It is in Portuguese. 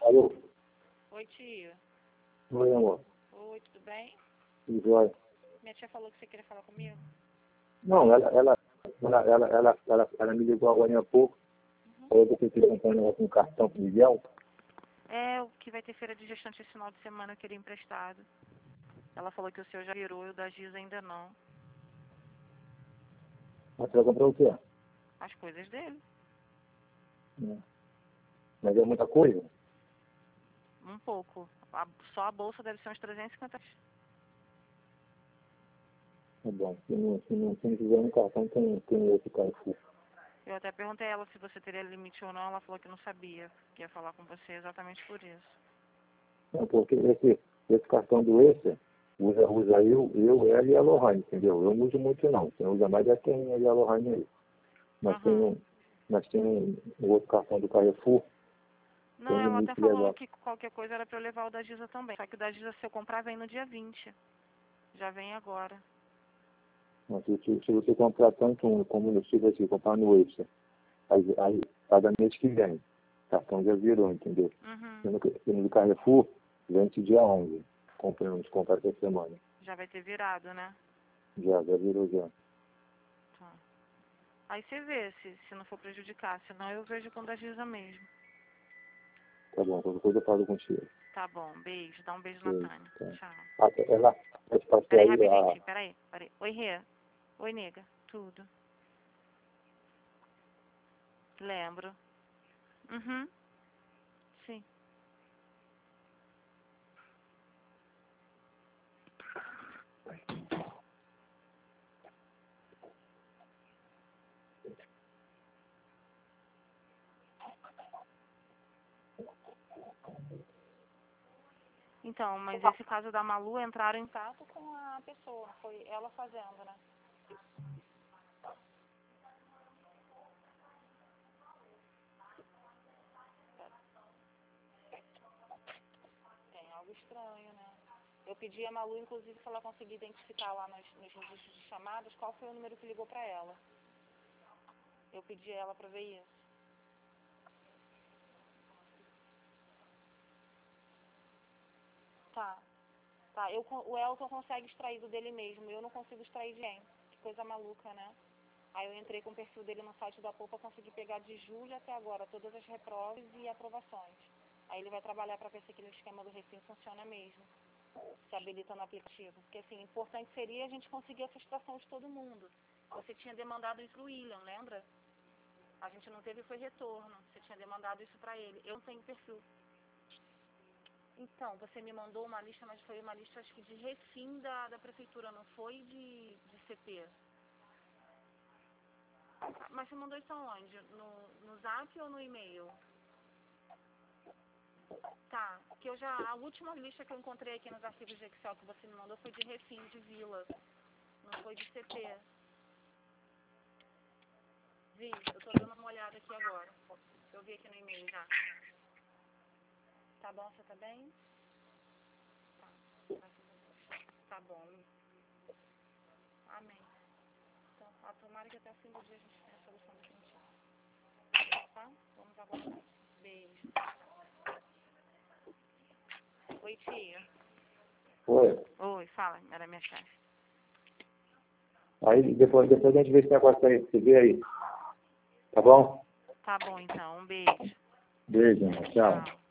Alô? Oi, tia. Oi, amor. Oi, tudo bem? Tudo jóia? Minha tia falou que você queria falar comigo? Não, ela me ligou agora há pouco. Falou que eu tenho que comprar um negócio no cartão pro Miguel. É, o que vai ter feira de gestante esse final de semana, eu queria emprestado. Ela falou que o seu já virou e o da Giz ainda não. Mas você vai comprar o quê? As coisas dele. Mas é muita coisa? Um pouco. Só a bolsa deve ser uns 350 reais. Tá bom. Se não quiser no cartão, tem outro Carrefour. Eu até perguntei a ela se você teria limite ou não. Ela falou que não sabia. Que ia falar com você exatamente por isso. Não, porque esse cartão do Acer, usa ela e a Lohane, entendeu? Eu não uso muito não. Quem usa mais é quem é a Lohane aí. Mas tem um outro cartão do Carrefour. Não, Tem ela até limite falou legal. que qualquer coisa era pra eu levar o da Giza também. Só que o da Giza, se eu comprar, vem no dia 20. Já vem agora. Mas se você comprar tanto um como no Silva, assim, comprar no Acer, aí cada mês que vem, o cartão já virou, entendeu? Sendo do Carrefour, vence dia 11. Compramos, comprar essa semana. Já vai ter virado, né? Já virou já. Tá. Aí você vê se não for prejudicar. Senão eu vejo com o da Giza mesmo. Tá bom, qualquer coisa eu falo contigo. Tá bom, beijo. Dá um beijo na Tânia. Tá. Tchau. Ela vai te passar Peraí, aí rapidinho, peraí. Oi, Rê. Oi, nega. Tudo. Lembro. Sim. Então, mas esse caso da Malu entraram em contato com a pessoa. Foi ela fazendo, né? Tem algo estranho, né? Eu pedi a Malu, inclusive, se ela conseguir identificar lá nos registros de chamadas qual foi o número que ligou pra ela. Eu pedi a ela pra ver isso. Tá. O Elton consegue extrair do dele mesmo. Eu não consigo extrair de ninguém. Que coisa maluca, né? Aí eu entrei com o perfil dele no site da Poupa, consegui pegar de julho até agora todas as reprovas e aprovações. Aí ele vai trabalhar para ver se aquele esquema do Refim funciona mesmo. Se habilita no aplicativo. Porque, assim, importante seria a gente conseguir essa extração de todo mundo. Você tinha demandado isso pro William, lembra? A gente não teve, foi retorno. Você tinha demandado isso para ele. Eu não tenho perfil. Então, você me mandou uma lista, mas foi uma lista, acho que de Refim da prefeitura, não foi de CP. Mas você mandou isso aonde? No Zap ou no e-mail? Tá, que a última lista que eu encontrei aqui nos arquivos de Excel que você me mandou foi de Refim, de Vila. Não foi de CP. Vi, eu tô dando uma olhada aqui agora. Eu vi aqui no e-mail já. Tá bom, você tá bem? Tá, graças a Deus. Tá bom. Amém. Então, tomara que até o fim do dia a gente tenha a solução definitiva. Tá? Vamos aguardar. Beijo. Oi, tia. Oi. Oi, fala, era minha chefe. Aí depois a gente vê esse negócio aí. Você vê aí. Tá bom? Tá bom, então. Um beijo. Beijo, tchau.